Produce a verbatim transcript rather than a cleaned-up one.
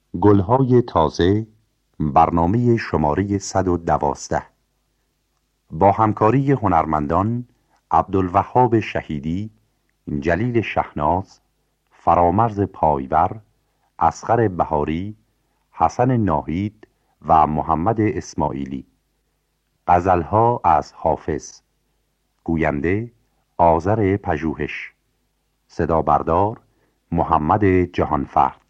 گلهای تازه، برنامه شماره صد و دوازده با همکاری هنرمندان عبدالوهاب شهیدی، جلیل شهناز، فرامرز پایور، اصغر بهاری، حسن ناهید و محمد اسماعیلی. غزلها از حافظ. گوینده آذر پژوهش. صدا بردار محمد جهانفرد.